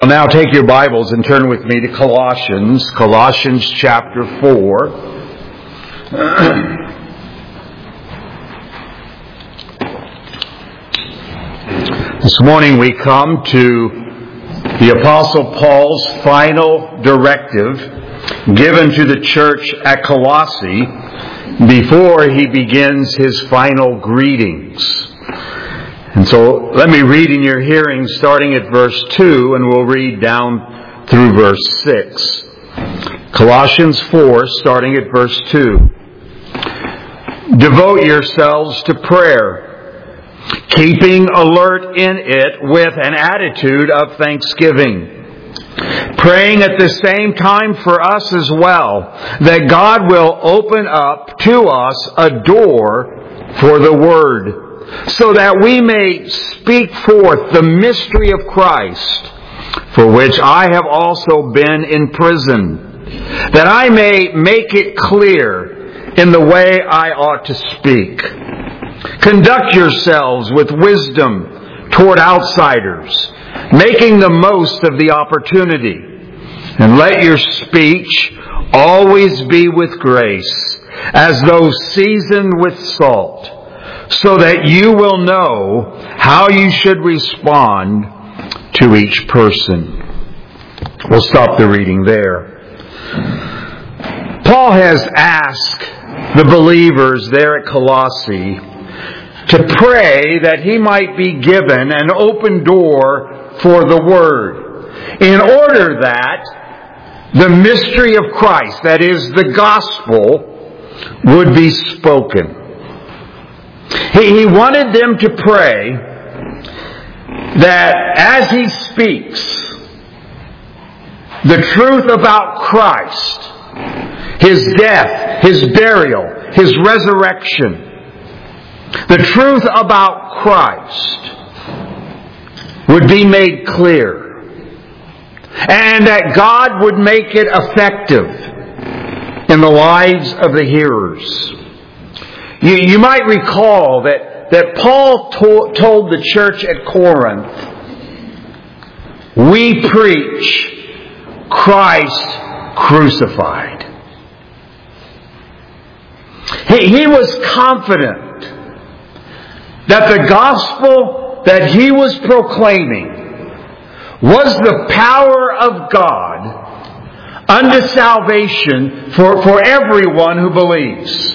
Well, now take your Bibles and turn with me to Colossians chapter 4. This morning we come to the Apostle Paul's final directive given to the church at Colossae before he begins his final greetings. And so let me read in your hearing starting at verse 2, and we'll read down through verse 6. Colossians 4, starting at verse 2. Devote yourselves to prayer, keeping alert in it with an attitude of thanksgiving, praying at the same time for us as well, that God will open up to us a door for the Word, so that we may speak forth the mystery of Christ, for which I have also been in prison, that I may make it clear in the way I ought to speak. Conduct yourselves with wisdom toward outsiders, making the most of the opportunity, and let your speech always be with grace, as though seasoned with salt, so that you will know how you should respond to each person. We'll stop the reading there. Paul has asked the believers there at Colossae to pray that he might be given an open door for the Word, in order that the mystery of Christ, that is, the gospel, would be spoken. He wanted them to pray that as he speaks the truth about Christ, His death, His burial, His resurrection, the truth about Christ would be made clear, and that God would make it effective in the lives of the hearers. You might recall that Paul told the church at Corinth, we preach Christ crucified. He was confident that the gospel that he was proclaiming was the power of God unto salvation for everyone who believes.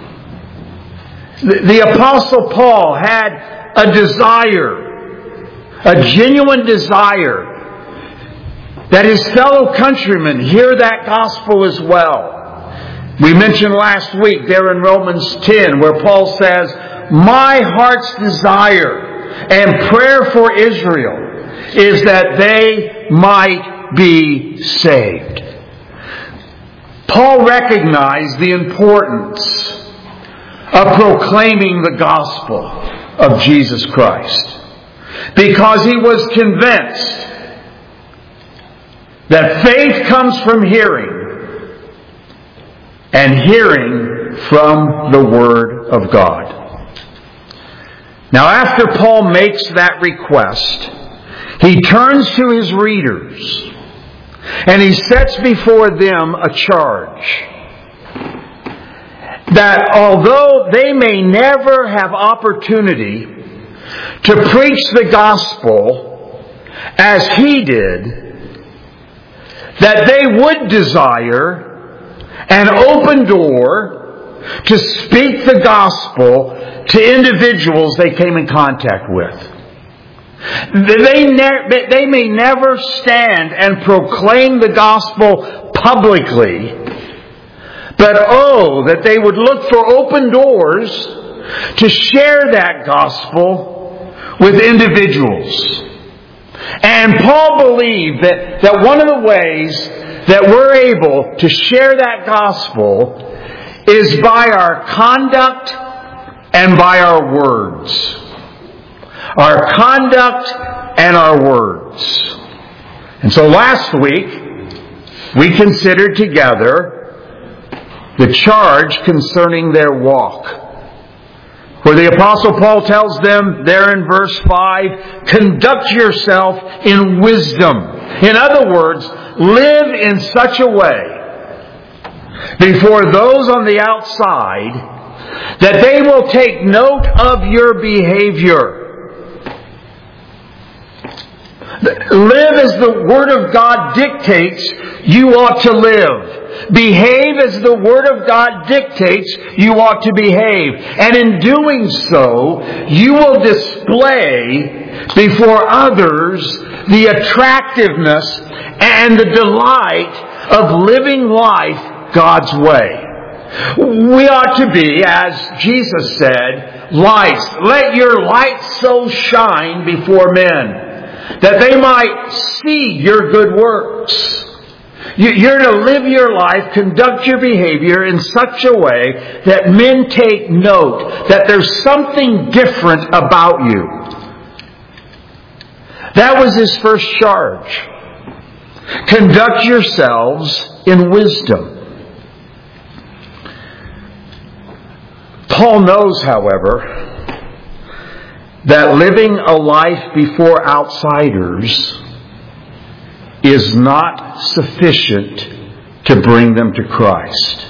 The Apostle Paul had a desire, a genuine desire, that his fellow countrymen hear that gospel as well. We mentioned last week there in Romans 10 where Paul says, my heart's desire and prayer for Israel is that they might be saved. Paul recognized the importance of proclaiming the gospel of Jesus Christ, because he was convinced that faith comes from hearing, and hearing from the Word of God. Now, after Paul makes that request, he turns to his readers and he sets before them a charge that although they may never have opportunity to preach the gospel as he did, that they would desire an open door to speak the gospel to individuals they came in contact with. They may never stand and proclaim the gospel publicly, but that they would look for open doors to share that gospel with individuals. And Paul believed that one of the ways that we're able to share that gospel is by our conduct and by our words. Our conduct and our words. And so last week, we considered together the charge concerning their walk, where the Apostle Paul tells them there in verse 5, conduct yourself in wisdom In other words, live in such a way before those on the outside that they will take note of your behavior. Live as the Word of God dictates you ought to live. Behave as the Word of God dictates you ought to behave. And in doing so, you will display before others the attractiveness and the delight of living life God's way. We ought to be, as Jesus said, lights. Let your light so shine before men that they might see your good works. You're to live your life, conduct your behavior in such a way that men take note that there's something different about you. That was his first charge. Conduct yourselves in wisdom. Paul knows, however, that living a life before outsiders is not sufficient to bring them to Christ.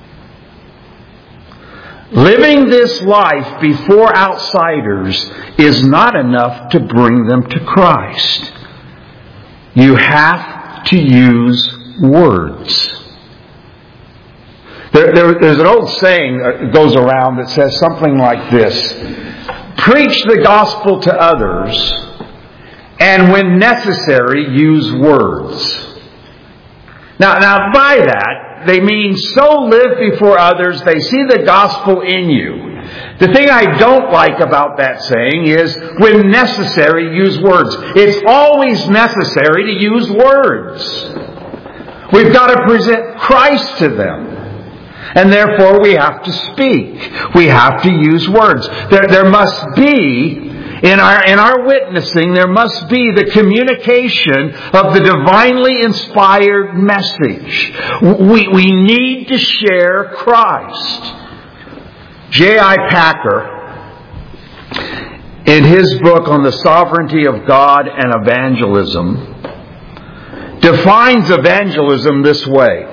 Living this life before outsiders is not enough to bring them to Christ. You have to use words. There's an old saying that goes around that says something like this: preach the gospel to others, and when necessary, use words. Now by that, they mean so live before others, they see the gospel in you. The thing I don't like about that saying is, when necessary, use words. It's always necessary to use words. We've got to present Christ to them. And therefore we have to speak. We have to use words. There must be, in our witnessing, there must be the communication of the divinely inspired message. We need to share Christ. J.I. Packer, in his book on the sovereignty of God and evangelism, defines evangelism this way: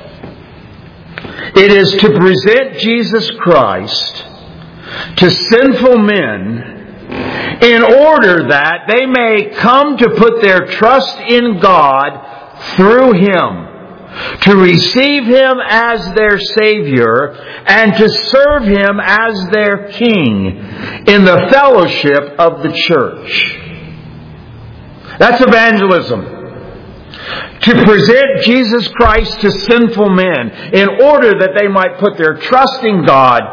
it is to present Jesus Christ to sinful men in order that they may come to put their trust in God through Him, to receive Him as their Savior, and to serve Him as their King in the fellowship of the church. That's evangelism. To present Jesus Christ to sinful men in order that they might put their trust in God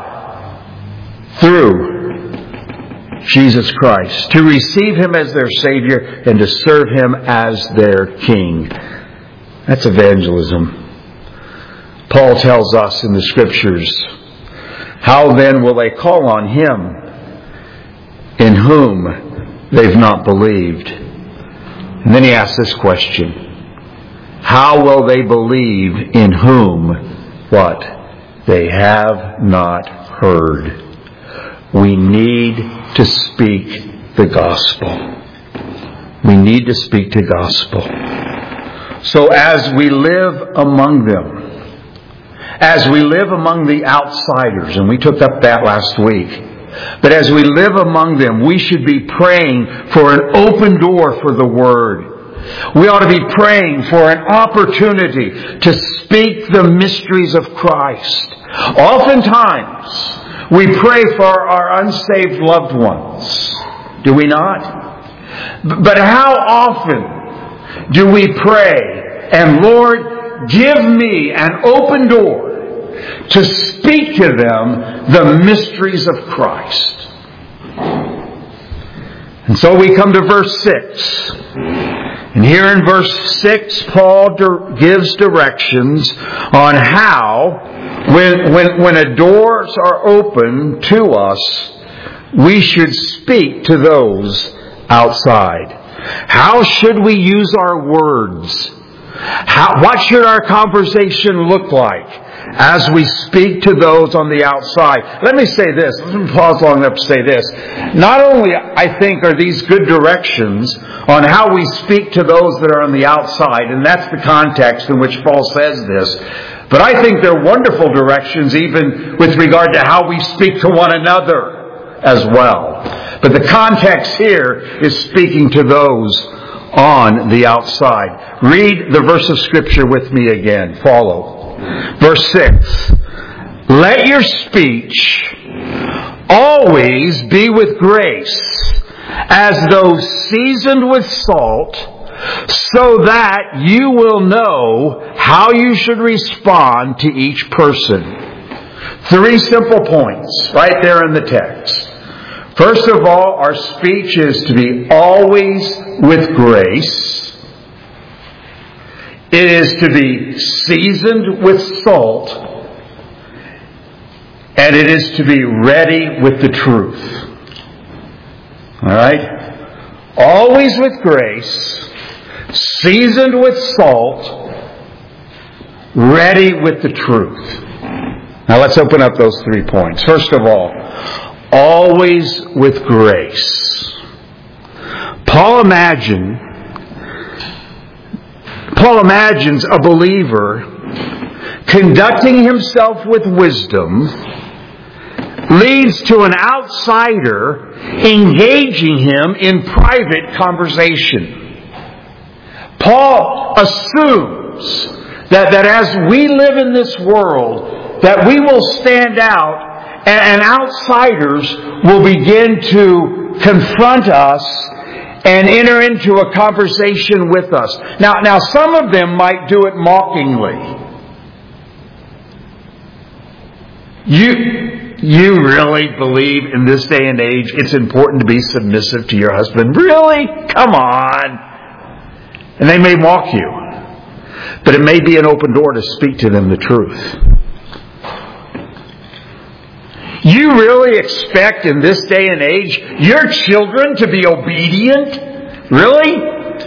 through Jesus Christ, to receive Him as their Savior and to serve Him as their King. That's evangelism. Paul tells us in the Scriptures, how then will they call on Him in whom they've not believed? And then he asks this question: how will they believe in whom, what? They have not heard. We need to speak the gospel. We need to speak the gospel. So as we live among them, as we live among the outsiders, and we took up that last week, but as we live among them, we should be praying for an open door for the Word. We ought to be praying for an opportunity to speak the mysteries of Christ. Oftentimes, we pray for our unsaved loved ones. Do we not? But how often do we pray, and Lord, give me an open door to speak to them the mysteries of Christ? And so we come to verse 6. And here in verse 6, Paul gives directions on how, when doors are open to us, we should speak to those outside. How should we use our words? What should our conversation look like? as we speak to those on the outside. Let me say this. Let me pause long enough to say this. Not only, I think, are these good directions on how we speak to those that are on the outside, and that's the context in which Paul says this, but I think they're wonderful directions even with regard to how we speak to one another as well. But the context here is speaking to those on the outside. Read the verse of Scripture with me again. Follow. Verse 6. Let your speech always be with grace, as though seasoned with salt, so that you will know how you should respond to each person. 3 simple points right there in the text. First of all, our speech is to be always with grace. It is to be seasoned with salt. And it is to be ready with the truth. All right? Always with grace, seasoned with salt, ready with the truth. Now let's open up those 3 points. First of all, always with grace. Paul imagines a believer conducting himself with wisdom leads to an outsider engaging him in private conversation. Paul assumes that as we live in this world, that we will stand out and outsiders will begin to confront us and enter into a conversation with us. Now some of them might do it mockingly. You really believe in this day and age it's important to be submissive to your husband? Really? Come on. And they may mock you. But it may be an open door to speak to them the truth. You really expect in this day and age your children to be obedient? Really?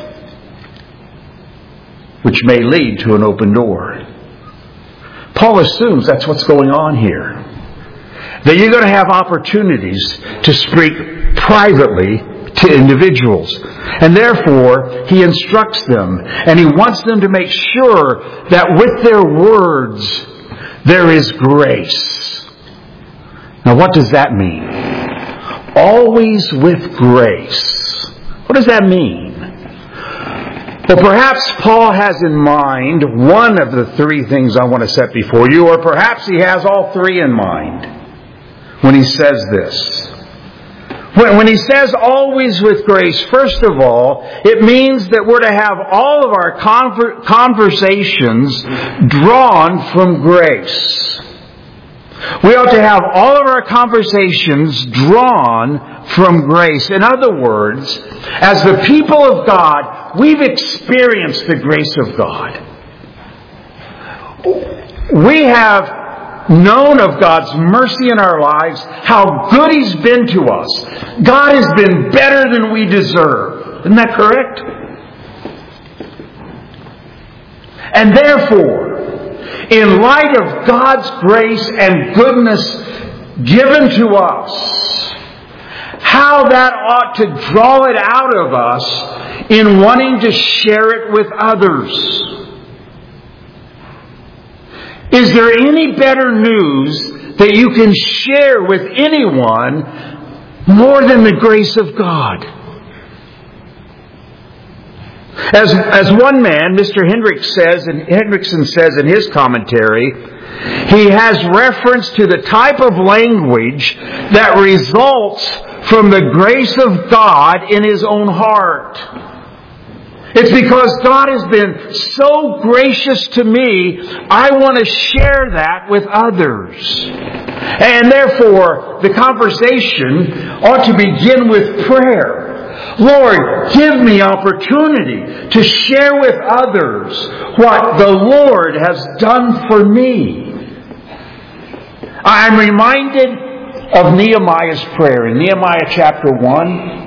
Which may lead to an open door. Paul assumes that's what's going on here. That you're going to have opportunities to speak privately to individuals. And therefore, he instructs them and he wants them to make sure that with their words there is grace. Now what does that mean? Always with grace. What does that mean? Well, perhaps Paul has in mind one of the 3 things I want to set before you, or perhaps he has all 3 in mind when he says this. When he says always with grace, first of all, it means that we're to have all of our conversations drawn from grace. We ought to have all of our conversations drawn from grace. In other words, as the people of God, we've experienced the grace of God. We have known of God's mercy in our lives, how good He's been to us. God has been better than we deserve. Isn't that correct? And therefore, in light of God's grace and goodness given to us, how that ought to draw it out of us in wanting to share it with others. Is there any better news that you can share with anyone more than the grace of God? As one man, Mr. Hendrickson says in his commentary, he has reference to the type of language that results from the grace of God in his own heart. It's because God has been so gracious to me, I want to share that with others. And therefore, the conversation ought to begin with prayer. Lord, give me opportunity to share with others what the Lord has done for me. I'm reminded of Nehemiah's prayer in Nehemiah chapter 1.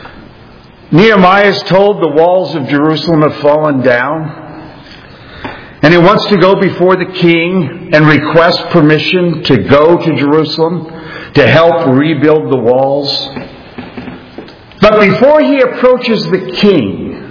Nehemiah is told the walls of Jerusalem have fallen down. And he wants to go before the king and request permission to go to Jerusalem to help rebuild the walls. But before he approaches the king,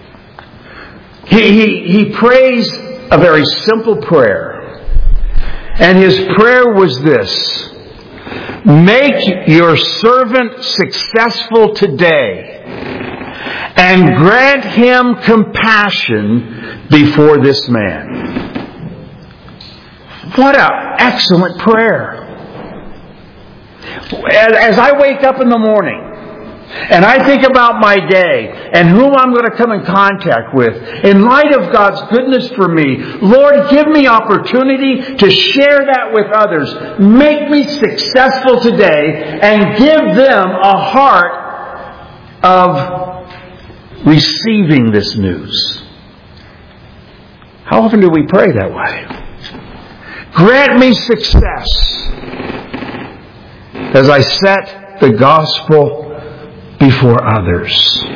he prays a very simple prayer. And his prayer was this: make your servant successful today, and grant him compassion before this man. What an excellent prayer. As I wake up in the morning, and I think about my day and whom I'm going to come in contact with, in light of God's goodness for me, Lord, give me opportunity to share that with others. Make me successful today and give them a heart of receiving this news. How often do we pray that way? Grant me success as I set the gospel before others.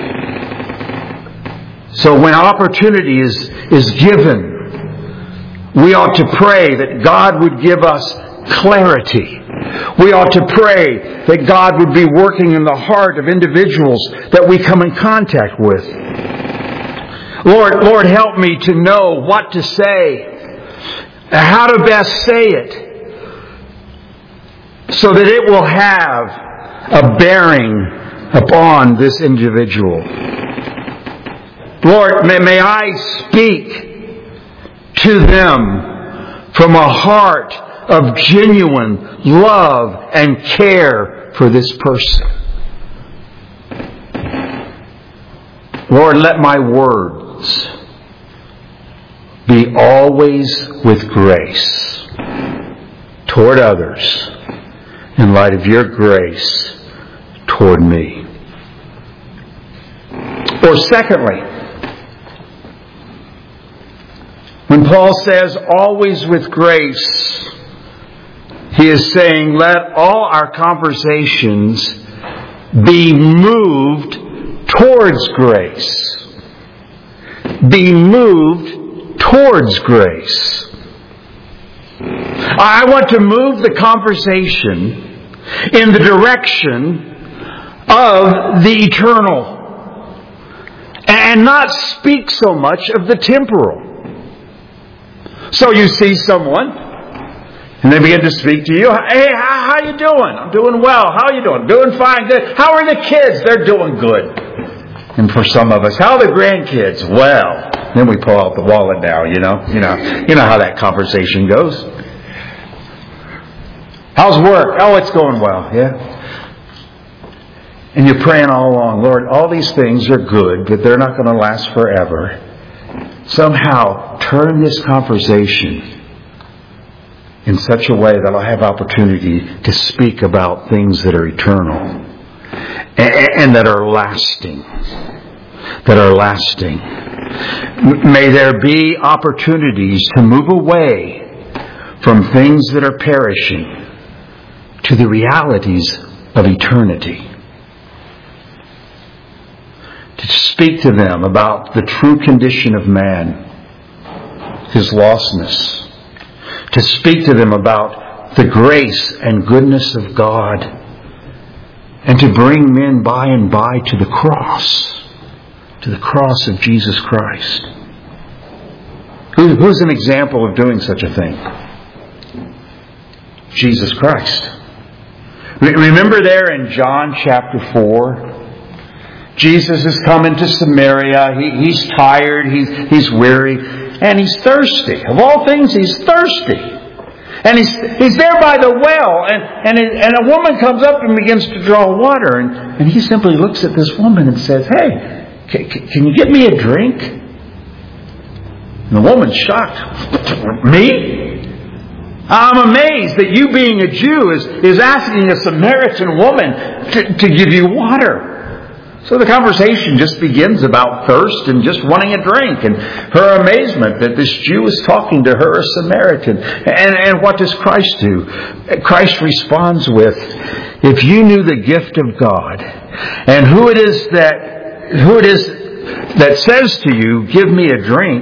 So when opportunity is given, we ought to pray that God would give us clarity. We ought to pray that God would be working in the heart of individuals that we come in contact with. Lord, help me to know what to say, how to best say it, so that it will have a bearing upon this individual. Lord, may I speak to them from a heart of genuine love and care for this person. Lord, let my words be always with grace toward others in light of your grace toward me. Or secondly, when Paul says always with grace, he is saying let all our conversations be moved towards grace. Be moved towards grace. I want to move the conversation in the direction of the eternal, and not speak so much of the temporal. So you see someone, and they begin to speak to you. Hey, how you doing? I'm doing well. How are you doing? Doing fine. Good. How are the kids? They're doing good. And for some of us, how are the grandkids? Well, then we pull out the wallet now. You know how that conversation goes. How's work? Oh, it's going well. Yeah. And you're praying all along, Lord, all these things are good, but they're not going to last forever. Somehow turn this conversation in such a way that I'll have opportunity to speak about things that are eternal and that are lasting. May there be opportunities to move away from things that are perishing to the realities of eternity. To speak to them about the true condition of man, his lostness. To speak to them about the grace and goodness of God. And to bring men by and by to the cross of Jesus Christ. Who's an example of doing such a thing? Jesus Christ. Remember there in John chapter 4, Jesus has come into Samaria. He's tired. He's weary. And he's thirsty. Of all things, he's thirsty. And he's there by the well. And a woman comes up and begins to draw water. And he simply looks at this woman and says, hey, can you get me a drink? And the woman's shocked. Me? I'm amazed that you being a Jew is asking a Samaritan woman to give you water. So the conversation just begins about thirst and just wanting a drink, and her amazement that this Jew is talking to her, a Samaritan. And what does Christ do? Christ responds with, if you knew the gift of God and who it is that says to you, give me a drink,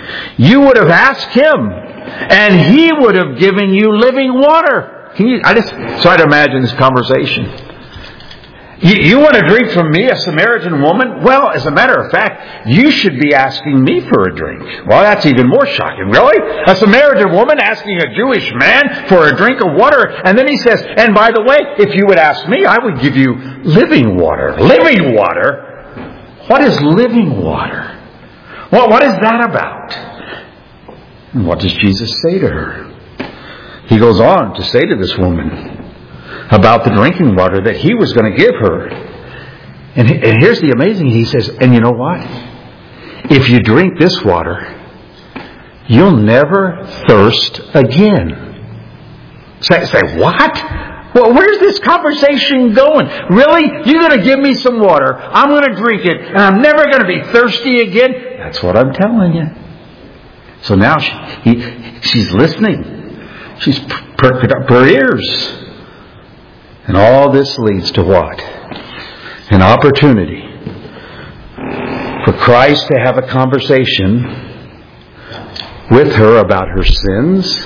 you would have asked Him, and He would have given you living water. I just try to imagine this conversation. You want to drink from me, a Samaritan woman? Well, as a matter of fact, you should be asking me for a drink. Well, that's even more shocking. Really? A Samaritan woman asking a Jewish man for a drink of water? And then he says, and by the way, if you would ask me, I would give you living water. Living water? What is living water? Well, what is that about? And what does Jesus say to her? He goes on to say to this woman about the drinking water that He was going to give her. And here's the amazing, He says, and you know what? If you drink this water, you'll never thirst again. Say what? Well, where's this conversation going? Really? You're going to give me some water, I'm going to drink it, and I'm never going to be thirsty again? That's what I'm telling you. So now she's listening. She's perked up her ears. And all this leads to what? An opportunity for Christ to have a conversation with her about her sins.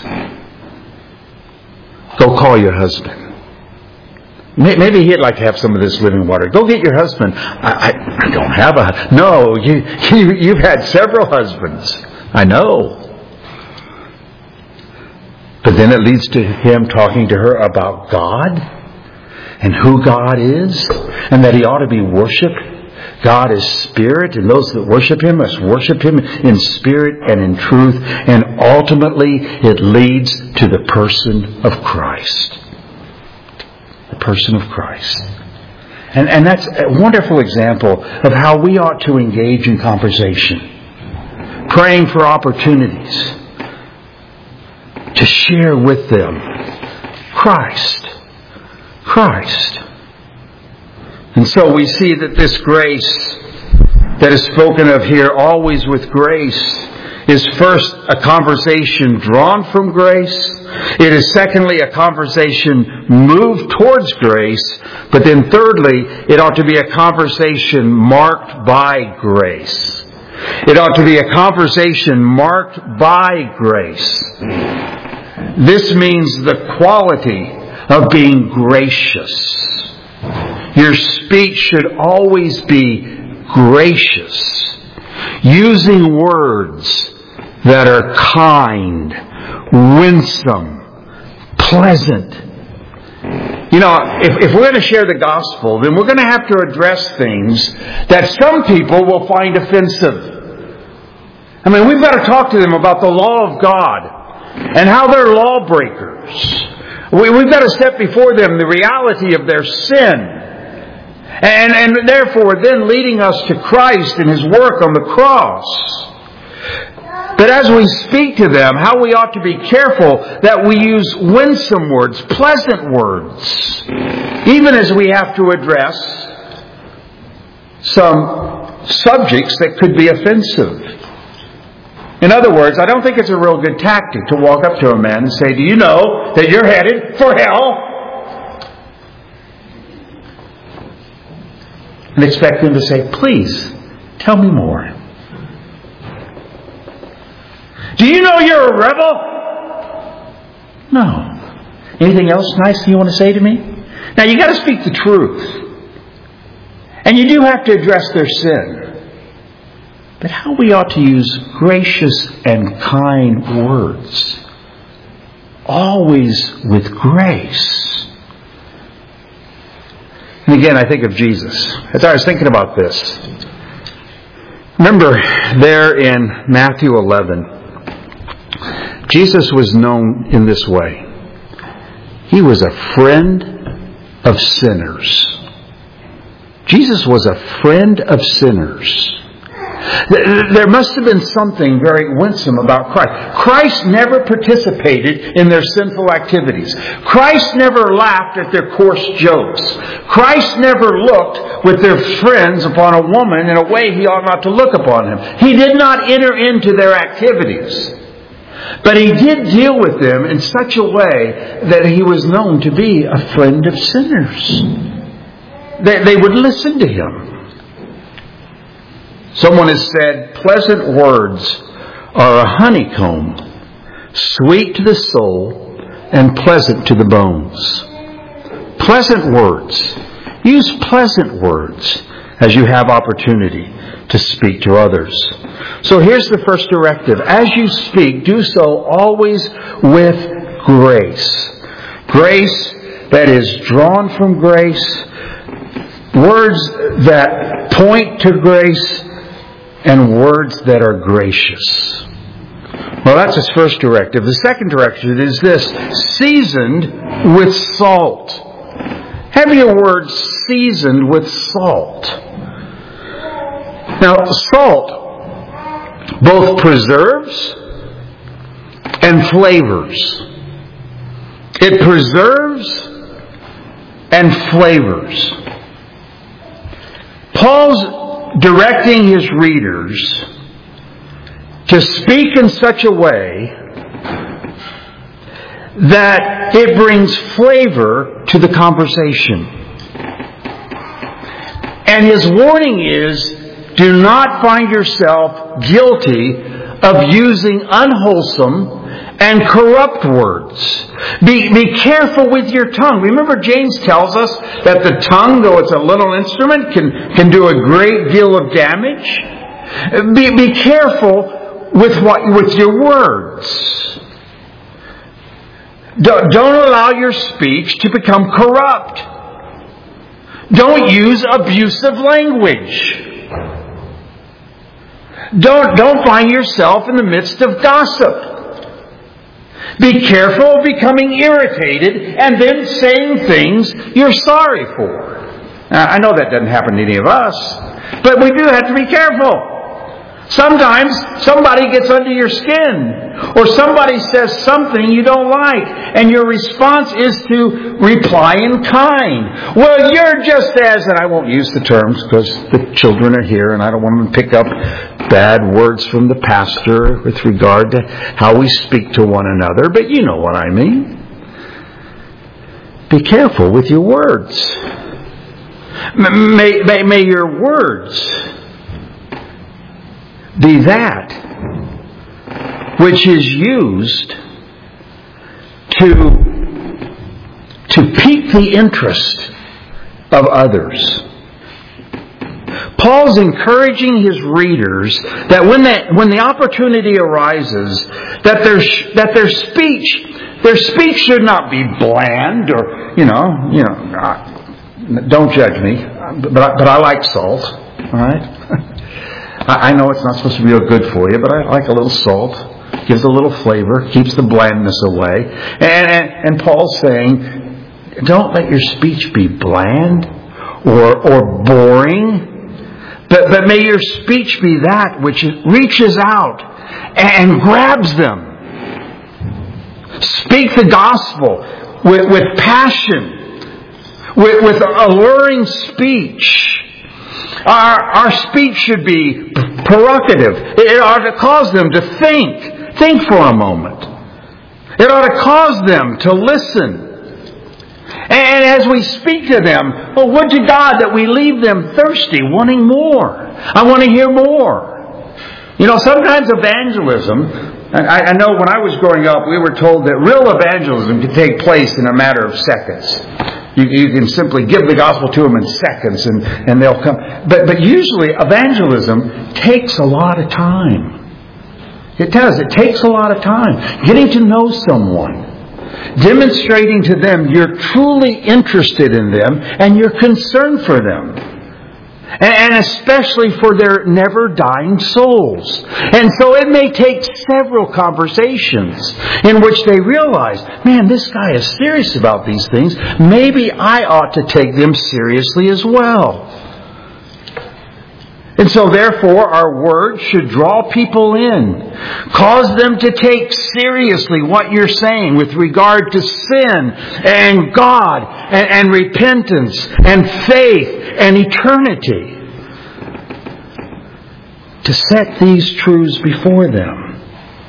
Go call your husband. Maybe he'd like to have some of this living water. Go get your husband. I don't have a... No, you've had several husbands. I know. But then it leads to him talking to her about God and who God is, and that He ought to be worshipped. God is spirit, and those that worship Him must worship Him in spirit and in truth. And ultimately, it leads to the person of Christ. The person of Christ. And that's a wonderful example of how we ought to engage in conversation. Praying for opportunities to share with them Christ. And so we see that this grace that is spoken of here, always with grace, is first a conversation drawn from grace. It is secondly a conversation moved towards grace. But then thirdly, it ought to be a conversation marked by grace. It ought to be a conversation marked by grace. This means the quality of being gracious. Your speech should always be gracious, using words that are kind, winsome, pleasant. You know, if we're going to share the gospel, then we're going to have to address things that some people will find offensive. I mean, we've got to talk to them about the law of God and how they're lawbreakers. We've got to step before them the reality of their sin. And therefore then leading us to Christ and His work on the cross. But as we speak to them, how we ought to be careful that we use winsome words, pleasant words, even as we have to address some subjects that could be offensive. In other words, I don't think it's a real good tactic to walk up to a man and say, do you know that you're headed for hell? And expect him to say, please, tell me more. Do you know you're a rebel? No. Anything else nice you want to say to me? Now you got to speak the truth. And you do have to address their sin. But how we ought to use gracious and kind words. Always with grace. And again, I think of Jesus. As I was thinking about this. Remember there in Matthew 11, Jesus was known in this way. He was a friend of sinners. Jesus was a friend of sinners. There must have been something very winsome about Christ. Christ never participated in their sinful activities. Christ never laughed at their coarse jokes. Christ never looked with their friends upon a woman in a way He ought not to look upon him. He did not enter into their activities. But He did deal with them in such a way that He was known to be a friend of sinners. They would listen to Him. Someone has said, pleasant words are a honeycomb, sweet to the soul and pleasant to the bones. Pleasant words. Use pleasant words as you have opportunity to speak to others. So here's the first directive. As you speak, do so always with grace. Grace that is drawn from grace, words that point to grace, and words that are gracious. Well, that's his first directive. The second directive is this: seasoned with salt. Have your words seasoned with salt. Now, salt both preserves and flavors. It preserves and flavors. Paul's directing his readers to speak in such a way that it brings flavor to the conversation. And his warning is, do not find yourself guilty of using unwholesome and corrupt words. Be careful with your tongue. Remember, James tells us that the tongue, though it's a little instrument, can do a great deal of damage. Be careful with your words. Don't allow your speech to become corrupt. Don't use abusive language. Don't find yourself in the midst of gossip. Be careful of becoming irritated and then saying things you're sorry for. Now, I know that doesn't happen to any of us, but we do have to be careful. Sometimes somebody gets under your skin, or somebody says something you don't like, and your response is to reply in kind. Well, you're just as, and I won't use the terms because the children are here and I don't want them to pick up bad words from the pastor with regard to how we speak to one another, but you know what I mean. Be careful with your words. May your words be that which is used to pique the interest of others. Paul's encouraging his readers that when the opportunity arises, that their speech should not be bland or don't judge me, but I like salt. All right. I know it's not supposed to be real good for you, but I like a little salt. Gives a little flavor, keeps the blandness away. And Paul's saying, don't let your speech be bland or boring, but may your speech be that which reaches out and grabs them. Speak the gospel with passion, with alluring speech. Our speech should be provocative. It ought to cause them to think for a moment. It ought to cause them to listen. And as we speak to them, well, would to God that we leave them thirsty, wanting more. I want to hear more. Sometimes evangelism, I know when I was growing up, we were told that real evangelism could take place in a matter of seconds. You can simply give the gospel to them in seconds and they'll come. But usually evangelism takes a lot of time. It does. It takes a lot of time. Getting to know someone. Demonstrating to them you're truly interested in them and you're concerned for them. And especially for their never-dying souls. And so it may take several conversations in which they realize, man, this guy is serious about these things. Maybe I ought to take them seriously as well. And so therefore our words should draw people in. Cause them to take seriously what you're saying with regard to sin and God and repentance and faith and eternity. To set these truths before them.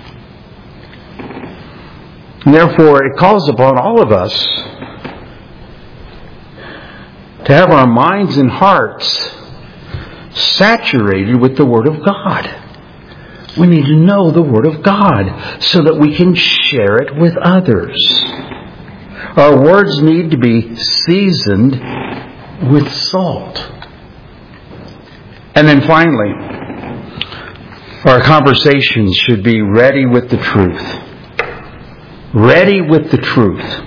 And therefore it calls upon all of us to have our minds and hearts saturated with the Word of God. We need to know the Word of God so that we can share it with others. Our words need to be seasoned with salt. And then finally, our conversations should be ready with the truth. Ready with the truth.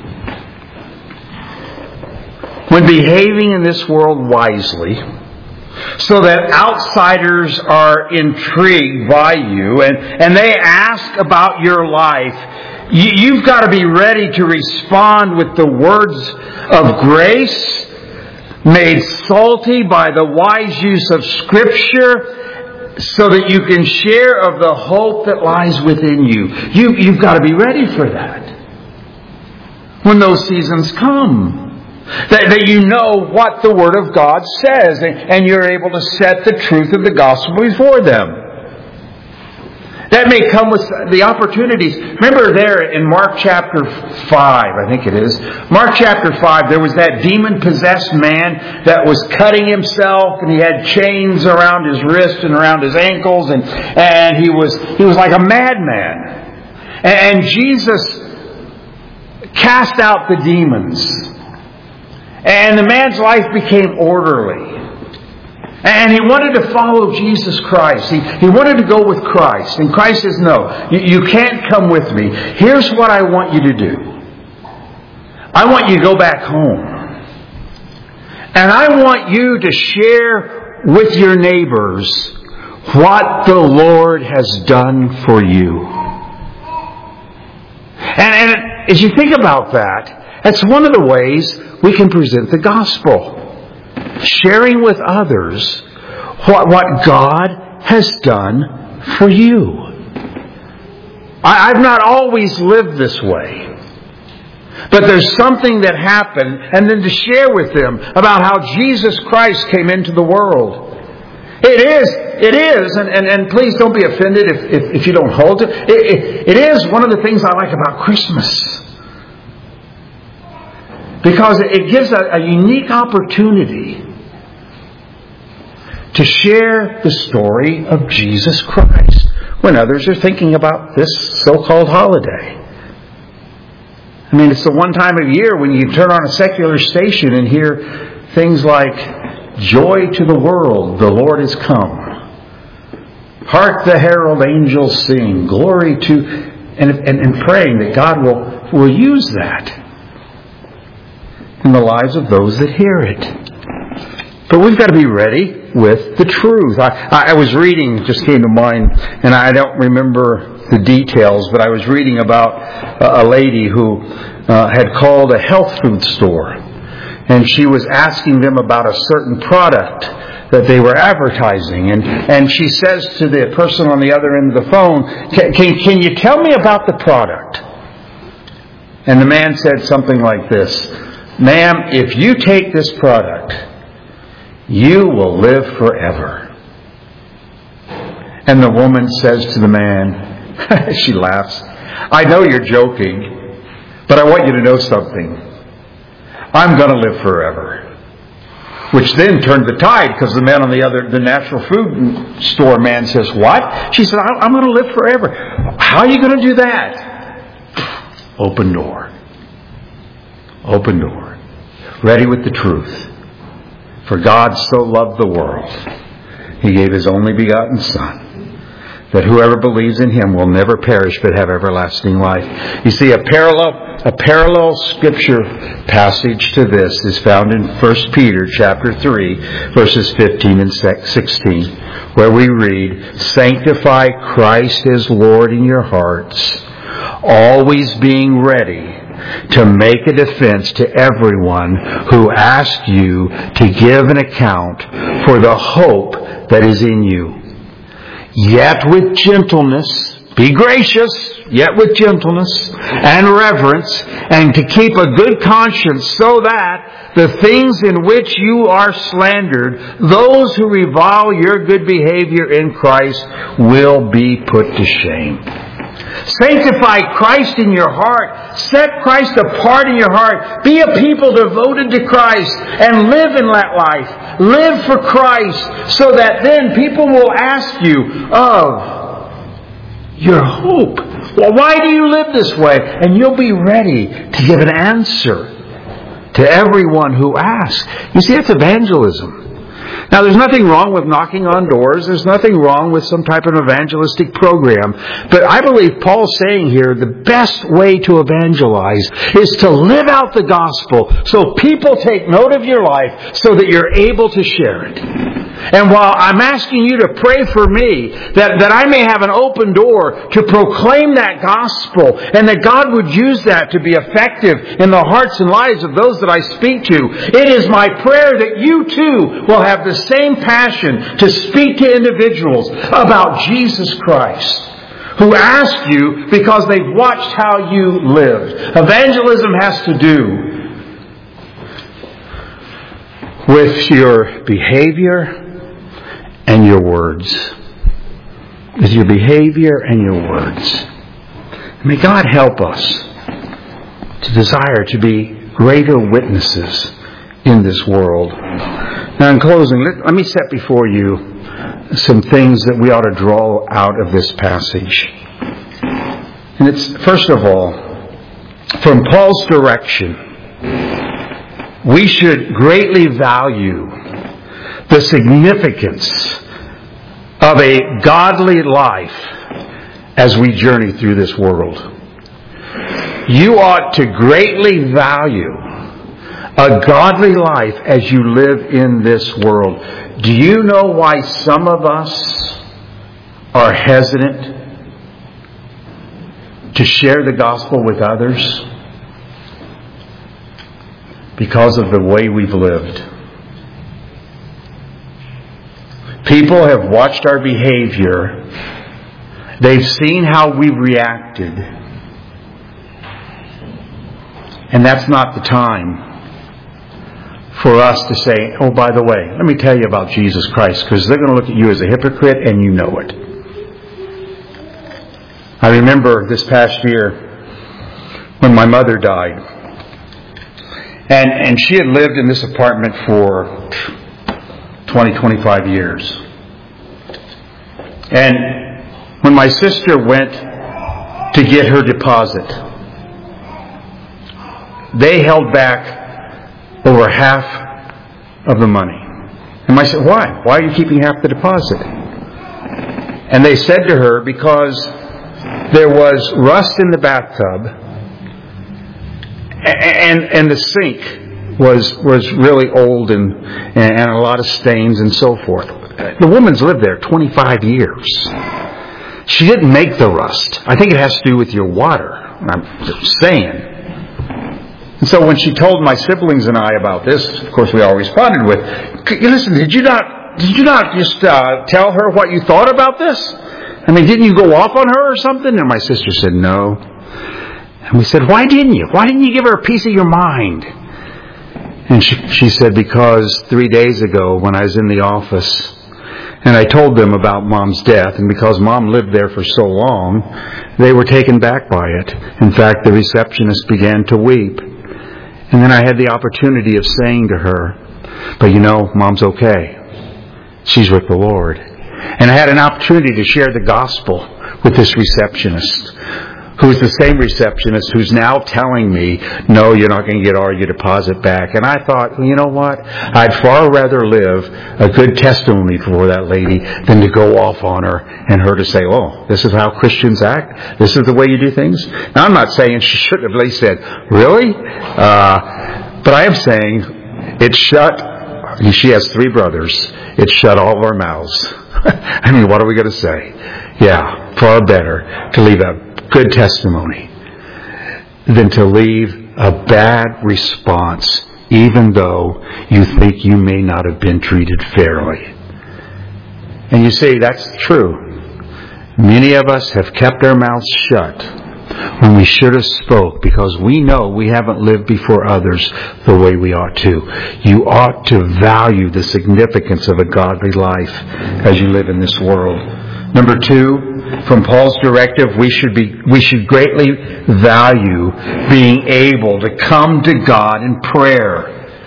When behaving in this world wisely, so that outsiders are intrigued by you and they ask about your life, you've got to be ready to respond with the words of grace, made salty by the wise use of Scripture, so that you can share of the hope that lies within you. You've got to be ready for that when those seasons come. That you know what the Word of God says, and you're able to set the truth of the gospel before them. That may come with the opportunities. Remember there in Mark chapter 5, I think it is. Mark chapter 5, there was that demon-possessed man that was cutting himself, and he had chains around his wrists and around his ankles, and he was like a madman. And Jesus cast out the demons. And the man's life became orderly. And he wanted to follow Jesus Christ. He wanted to go with Christ. And Christ says, no, you can't come with me. Here's what I want you to do. I want you to go back home. And I want you to share with your neighbors what the Lord has done for you. And as you think about that, that's one of the ways we can present the gospel. Sharing with others what God has done for you. I've not always lived this way. But there's something that happened, and then to share with them about how Jesus Christ came into the world. It is, and please don't be offended if you don't hold it. It is one of the things I like about Christmas. Because it gives a unique opportunity to share the story of Jesus Christ when others are thinking about this so-called holiday. I mean, it's the one time of year when you turn on a secular station and hear things like, "Joy to the world, the Lord is come. Hark the herald angels sing, glory to..." And praying that God will use that in the lives of those that hear it. But we've got to be ready with the truth. I was reading, just came to mind, and I don't remember the details, but I was reading about a lady who had called a health food store, and she was asking them about a certain product that they were advertising, and she says to the person on the other end of the phone, can you tell me about the product? And the man said something like this, "Ma'am, if you take this product, you will live forever." And the woman says to the man, she laughs, "I know you're joking, but I want you to know something. I'm going to live forever." Which then turned the tide, because the man on the natural food store man says, "What?" She said, "I'm going to live forever." "How are you going to do that?" Open door. Open door. Ready with the truth. For God so loved the world, He gave His only begotten Son, that whoever believes in Him will never perish but have everlasting life. You see, a parallel scripture passage to this is found in 1 Peter chapter 3, verses 15 and 16, where we read, "Sanctify Christ as Lord in your hearts, always being ready to make a defense to everyone who asks you to give an account for the hope that is in you. Yet with gentleness, be gracious, yet with gentleness and reverence, and to keep a good conscience, so that the things in which you are slandered, those who revile your good behavior in Christ, will be put to shame." Sanctify Christ in your heart. Set Christ apart in your heart. Be a people devoted to Christ and live in that life. Live for Christ, so that then people will ask you of your hope? Well, why do you live this way? And you'll be ready to give an answer to everyone who asks. You see, it's evangelism. Now, there's nothing wrong with knocking on doors. There's nothing wrong with some type of evangelistic program. But I believe Paul's saying here the best way to evangelize is to live out the gospel so people take note of your life so that you're able to share it. And while I'm asking you to pray for me, that I may have an open door to proclaim that gospel and that God would use that to be effective in the hearts and lives of those that I speak to, it is my prayer that you too will have the same passion to speak to individuals about Jesus Christ, who ask you because they've watched how you lived. Evangelism has to do with your behavior and your words. With your behavior and your words. May God help us to desire to be greater witnesses in this world. Now, in closing, let me set before you some things that we ought to draw out of this passage. And it's, first of all, from Paul's direction, we should greatly value the significance of a godly life as we journey through this world. You ought to greatly value a godly life as you live in this world. Do you know why some of us are hesitant to share the gospel with others? Because of the way we've lived. People have watched our behavior. They've seen how we've reacted. And that's not the time for us to say, oh, by the way, let me tell you about Jesus Christ, because they're going to look at you as a hypocrite and you know it. I remember this past year when my mother died. And she had lived in this apartment for 20, 25 years. And when my sister went to get her deposit, they held back over half of the money. And I said, why? Why are you keeping half the deposit? And they said to her, because there was rust in the bathtub and the sink was really old and a lot of stains and so forth. The woman's lived there 25 years. She didn't make the rust. I think it has to do with your water. I'm saying. And so when she told my siblings and I about this, of course we all responded with, listen, did you not just tell her what you thought about this? I mean, didn't you go off on her or something? And my sister said, no. And we said, why didn't you? Why didn't you give her a piece of your mind? And she said, because 3 days ago when I was in the office and I told them about Mom's death, and because Mom lived there for so long, they were taken back by it. In fact, the receptionist began to weep. And then I had the opportunity of saying to her, but you know, Mom's okay. She's with the Lord. And I had an opportunity to share the gospel with this receptionist, who's the same receptionist who's now telling me, no, you're not going to get all your deposit back. And I thought, well, you know what? I'd far rather live a good testimony for that lady than to go off on her and her to say, oh, this is how Christians act? This is the way you do things? Now, I'm not saying she should have at least said, really? But I am saying it shut, she has 3 brothers, it shut all of our mouths. I mean, what are we going to say? Yeah, far better to leave a good testimony than to leave a bad response, even though you think you may not have been treated fairly. And you see, that's true. Many of us have kept our mouths shut when we should have spoke, because we know we haven't lived before others the way we ought to. You ought to value the significance of a godly life as you live in this world. Number 2, from Paul's directive, we should greatly value being able to come to God in prayer.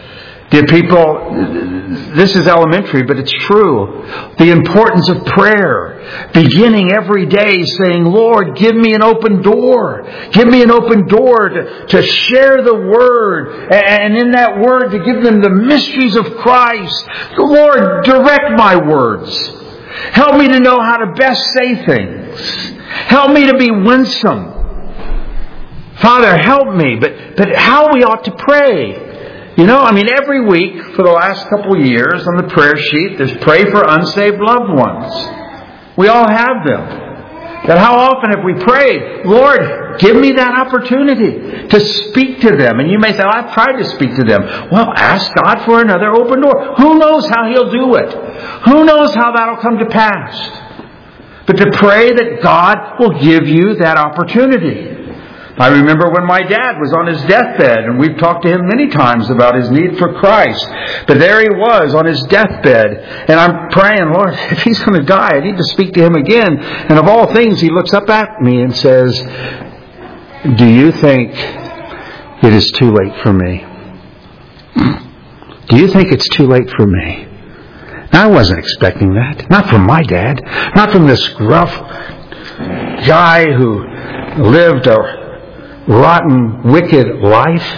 Dear people, this is elementary, but it's true. The importance of prayer. Beginning every day saying, Lord, give me an open door. Give me an open door to share the Word. And in that Word to give them the mysteries of Christ. Lord, direct my words. Help me to know how to best say things. Help me to be winsome. Father, help me. But how we ought to pray. Every week for the last couple of years on the prayer sheet, there's pray for unsaved loved ones. We all have them. But how often have we prayed, Lord, give me that opportunity to speak to them? And you may say, I've tried to speak to them. Well, ask God for another open door. Who knows how He'll do it? Who knows how that'll come to pass? But to pray that God will give you that opportunity. I remember when my dad was on his deathbed, and we've talked to him many times about his need for Christ. But there he was on his deathbed, and I'm praying, Lord, if he's going to die, I need to speak to him again. And of all things, he looks up at me and says, do you think it is too late for me? Do you think it's too late for me? Now, I wasn't expecting that. Not from my dad. Not from this gruff guy who lived a rotten, wicked life.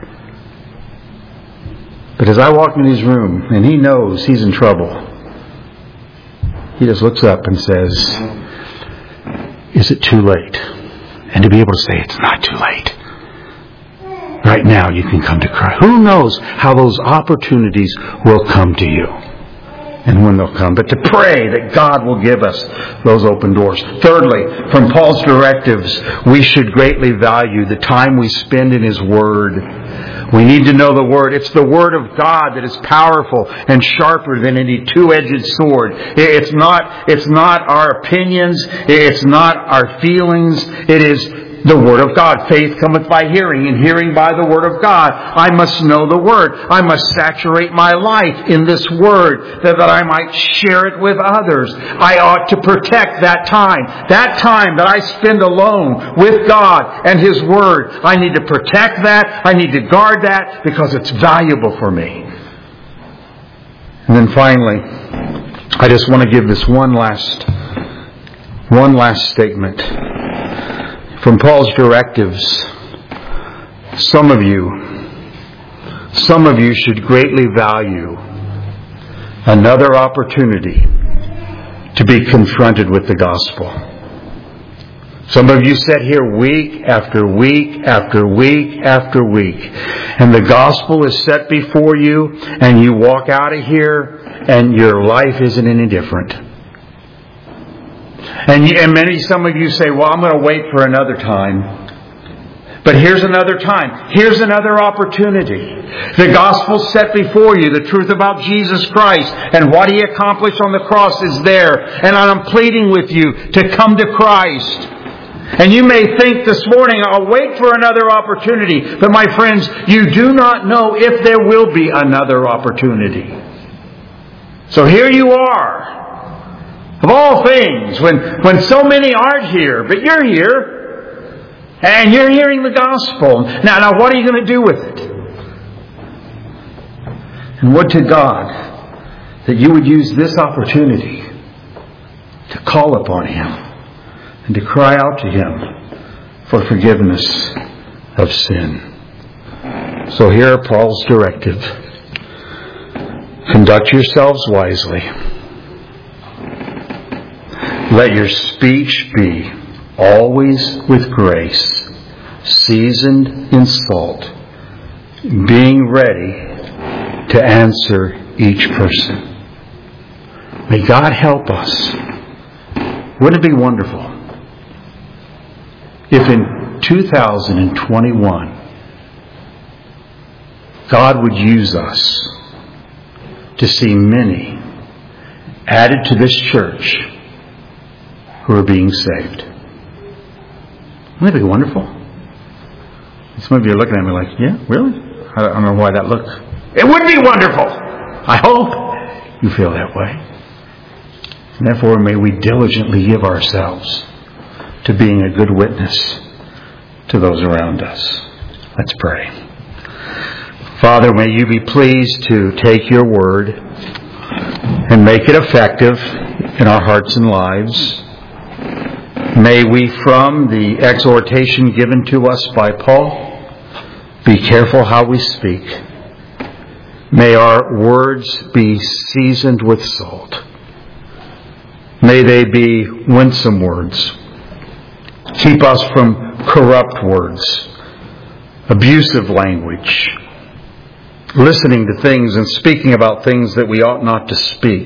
But as I walk in his room and he knows he's in trouble, he just looks up and says, is it too late? And to be able to say, it's not too late. Right now you can come to Christ. Who knows how those opportunities will come to you and when they'll come. But to pray that God will give us those open doors. Thirdly, from Paul's directives, we should greatly value the time we spend in His Word. We need to know the Word. It's the Word of God that is powerful and sharper than any two-edged sword. It's not our opinions. It's not our feelings. It is the Word of God. Faith cometh by hearing, and hearing by the Word of God. I must know the Word. I must saturate my life in this Word that I might share it with others. I ought to protect that time. That time that I spend alone with God and His Word. I need to protect that. I need to guard that because it's valuable for me. And then finally, I just want to give this one last statement. From Paul's directives, some of you should greatly value another opportunity to be confronted with the gospel. Some of you sit here week after week after week after week, and the gospel is set before you, and you walk out of here, and your life isn't any different. And some of you say, well, I'm going to wait for another time. But here's another time. Here's another opportunity. The gospel set before you. The truth about Jesus Christ and what He accomplished on the cross is there. And I'm pleading with you to come to Christ. And you may think this morning, I'll wait for another opportunity. But my friends, you do not know if there will be another opportunity. So here you are. Of all things, when so many aren't here, but you're here, and you're hearing the gospel. Now what are you going to do with it? And would to God that you would use this opportunity to call upon Him and to cry out to Him for forgiveness of sin. So here are Paul's directive. Conduct yourselves wisely. Let your speech be always with grace, seasoned in salt, being ready to answer each person. May God help us. Wouldn't it be wonderful if in 2021 God would use us to see many added to this church who are being saved? Wouldn't it be wonderful? Some of you are looking at me like, yeah, really? I don't know why that looks. It would be wonderful. I hope you feel that way. And therefore, may we diligently give ourselves to being a good witness to those around us. Let's pray. Father, may you be pleased to take your word and make it effective in our hearts and lives. May we, from the exhortation given to us by Paul, be careful how we speak. May our words be seasoned with salt. May they be winsome words. Keep us from corrupt words, abusive language, listening to things and speaking about things that we ought not to speak.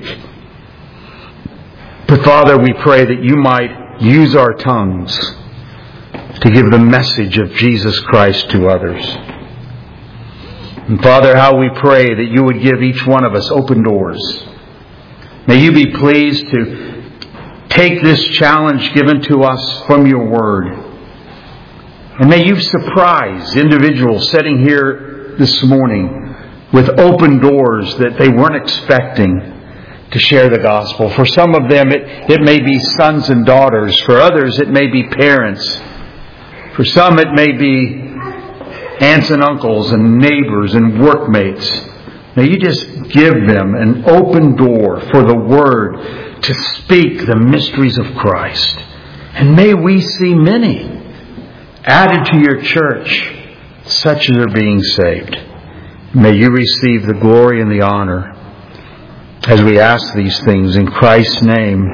But Father, we pray that you might use our tongues to give the message of Jesus Christ to others. And Father, how we pray that you would give each one of us open doors. May you be pleased to take this challenge given to us from your word. And may you surprise individuals sitting here this morning with open doors that they weren't expecting to share the gospel. For some of them, it may be sons and daughters. For others, it may be parents. For some, it may be aunts and uncles and neighbors and workmates. May you just give them an open door for the Word to speak the mysteries of Christ. And may we see many added to your church, such as are being saved. May you receive the glory and the honor as we ask these things in Christ's name.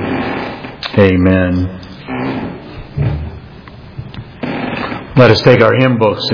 Amen. Let us take our hymn books